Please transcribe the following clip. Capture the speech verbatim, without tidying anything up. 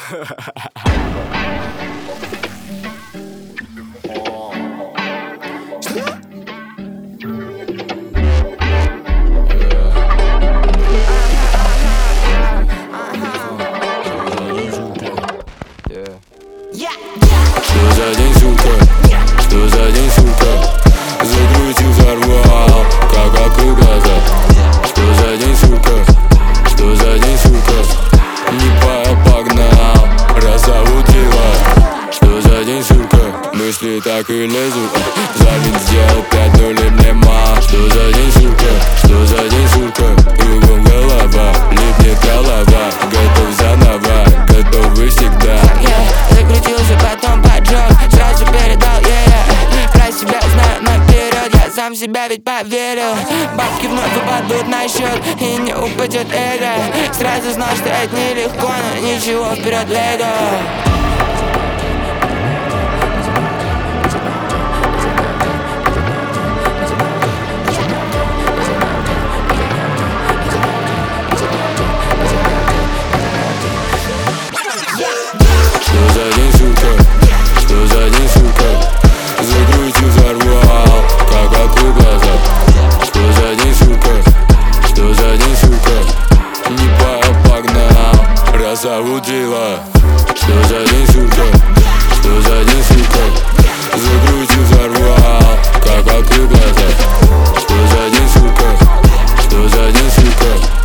Что за день, сука? Что за день, сука? Закрутил, взорвал, как открыл глаза. Что за день, сука? Что за день, сука? Не паял, погнал, разовутила. Что за день, сука? Мысли так и лезут. За вид сделал пять нулей, мне мало. Что за день, сука? Что за день, сука? Кругом голова, липнет голова. Готов заново, готовы всегда. Закрутился, потом поджег, сразу передал, yeah. Про себя знаю наперед, я сам себя ведь поверил. Бабки вновь упадут на счет, и не упадет эго. Сразу знал, что это нелегко, но ничего, вперед, лего. Что за день, сука? Что за день, сука? Закрутил, взорвал, как открыл глаза. Что за день, сука? Что за день, сука? Не паял, погнал, разовутила. Что за день, сука? Что за день, сука? Закрутил, взорвал, как открыл глаза. Что за день, сука? Что за день, сука?